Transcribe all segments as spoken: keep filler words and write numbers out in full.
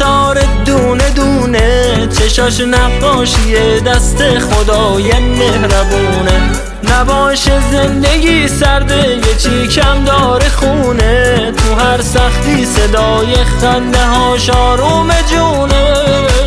اشعار دونه دونه، چشاش نقاشی دست خدای مهربونه. نباشه زندگی سرده یه چی کم داره خونه، تو هر سختی صدای خنده هاش آروم جونه.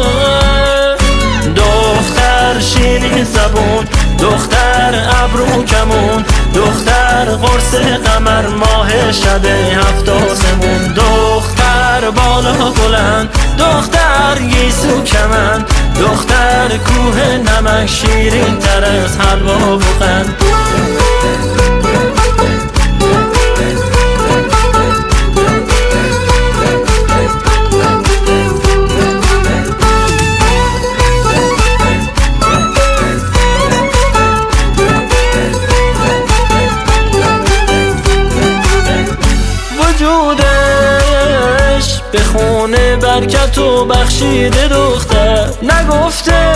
دختر شیرین زبون، دختر ابرو کمون، دختر قرص قمر ماه شب هفت آسمون. دختر بالا بلند، دختر گیسو کمند، دختر کوه نمک شیرین تر از حلوا و قند. وجودش به خونه برکت و بخشیده دختر، نگفته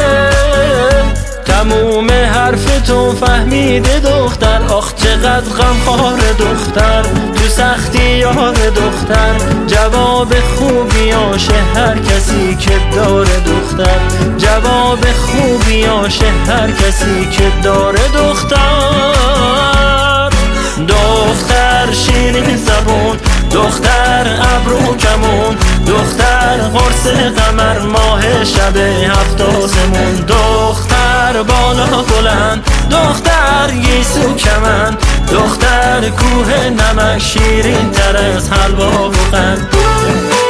تموم حرف تو فهمیده دختر. آخ چقدر غمخوار دختر، تو سختی یار دختر، جواب خوبیاشه هر کسی که داره دختر، جواب خوبیاشه هر کسی که داره دختر. دختر شیرین زبون، دختر ابرو کمون، دختر قرص قمر ماه شب هفت آسمون. دختر بالا بلند، دختر گیسو کمند، دختر کوه نمک شیرین تر از حلوا و قند.